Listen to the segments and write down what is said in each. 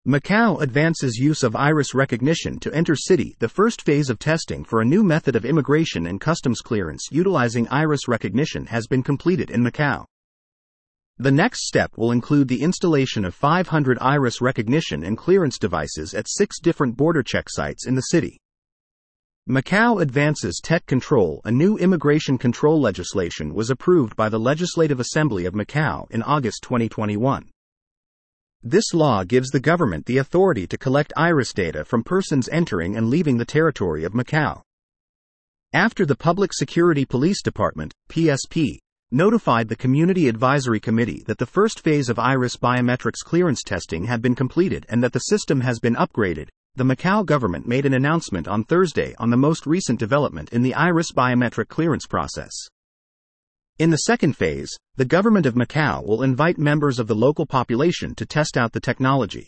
Macau advances use of iris recognition to enter city. The first phase of testing for a new method of immigration and customs clearance utilizing iris recognition has been completed in Macau. The next step will include the installation of 500 iris recognition and clearance devices at 6 different border check sites in the city. Macau advances tech control. A new immigration control legislation was approved by the Legislative Assembly of Macau in August 2021. This law gives the government the authority to collect iris data from persons entering and leaving the territory of Macau. After the Public Security Police Department, PSP, notified the Community Advisory Committee that the first phase of iris biometrics clearance testing had been completed and that the system has been upgraded, the Macau government made an announcement on Thursday on the most recent development in the iris biometric clearance process. In the second phase, the government of Macau will invite members of the local population to test out the technology.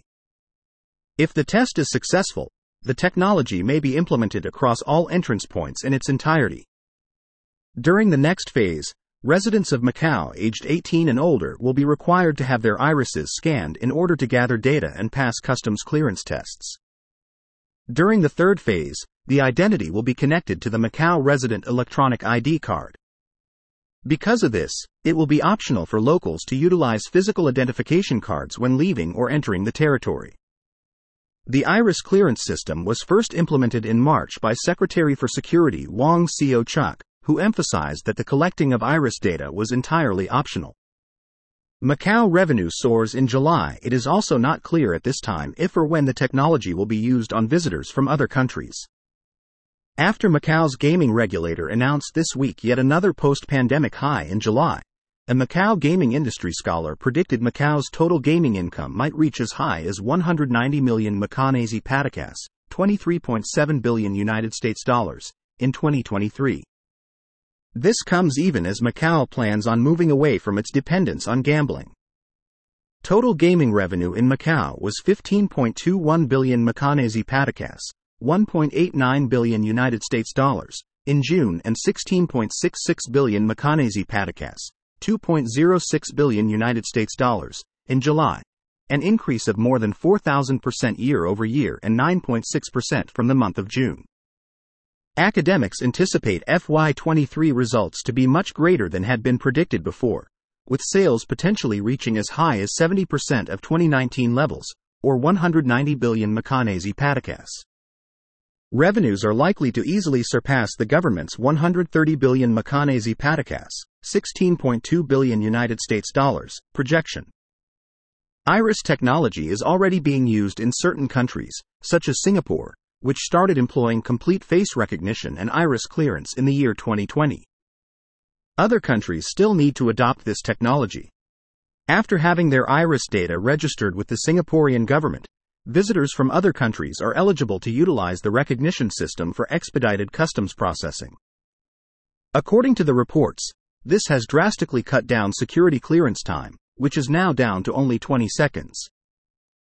If the test is successful, the technology may be implemented across all entrance points in its entirety. During the next phase, residents of Macau aged 18 and older will be required to have their irises scanned in order to gather data and pass customs clearance tests. During the third phase, the identity will be connected to the Macau resident electronic ID card. Because of this, it will be optional for locals to utilize physical identification cards when leaving or entering the territory. The iris clearance system was first implemented in March by Secretary for Security Wang Seo-chuk, who emphasized that the collecting of iris data was entirely optional. Macau revenue soars in July. It is also not clear at this time if or when the technology will be used on visitors from other countries. After Macau's gaming regulator announced this week yet another post-pandemic high in July, a Macau gaming industry scholar predicted Macau's total gaming income might reach as high as 190 million Macanese Patakas, $23.7 billion in 2023. This comes even as Macau plans on moving away from its dependence on gambling. Total gaming revenue in Macau was 15.21 billion Macanese Patakas, $1.89 billion in June and 16.66 billion Macanese Patakas, $2.06 billion in July, an increase of more than 4,000% year-over-year and 9.6% from the month of June. Academics anticipate FY23 results to be much greater than had been predicted before, with sales potentially reaching as high as 70% of 2019 levels, or 190 billion Macanese Patakas. Revenues are likely to easily surpass the government's 130 billion Macanese Patakas, $16.2 billion projection. Iris technology is already being used in certain countries, such as Singapore, which started employing complete face recognition and iris clearance in the year 2020. Other countries still need to adopt this technology. After having their iris data registered with the Singaporean government, visitors from other countries are eligible to utilize the recognition system for expedited customs processing. According to the reports, this has drastically cut down security clearance time, which is now down to only 20 seconds.